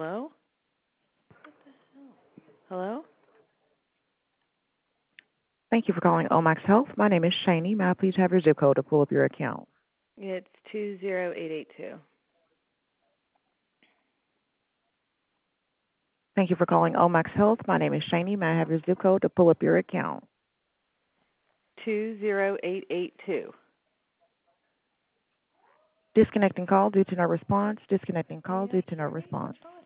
Hello? Hello? Thank you for calling Omax Health. My name is Shani. May I please have your zip code to pull up your account? It's 20882. Thank you for calling Omax Health. My name is Shani. May I have your zip code to pull up your account? 20882. Disconnecting call due to no response. Disconnecting call due to no response.